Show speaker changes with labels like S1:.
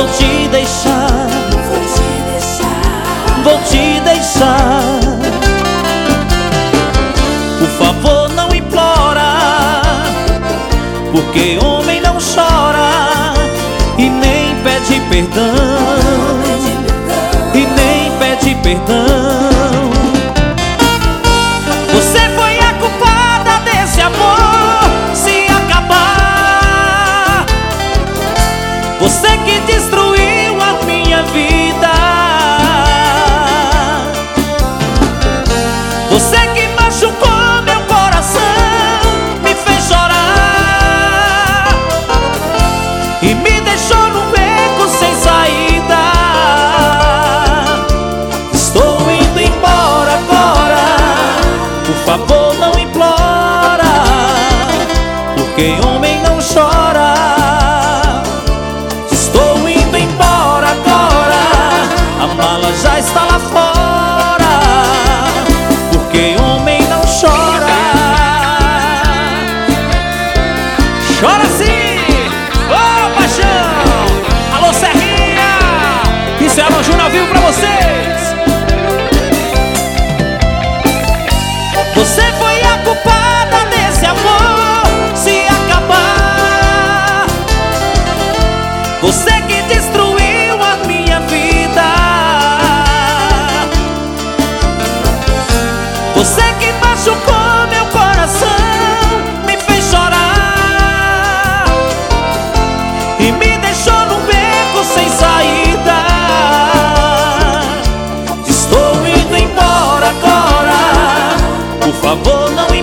S1: te deixar, vou te deixar. Por favor, não implora, porque homem não chora e nem pede perdão, e nem pede perdão. Você foi a culpada desse amor se acabar. Você que destruiu a minha vida. Você que machucou meu coração, me fez chorar e me deixou num beco sem saída. Estou indo embora agora, por favor não implora, porque homem não chora. Estou indo embora agora, a mala já está lá fora, porque homem não chora. Chora sim! Ô paixão! Alô Serrinha! Isso é Alô Júnior ao vivo pra vocês! Você foi a culpada desse amor se acabar. Você que destruiu a minha vida. Você que machucou meu coração, me fez chorar e me deixou num beco sem saída. Estou indo embora agora, por favor não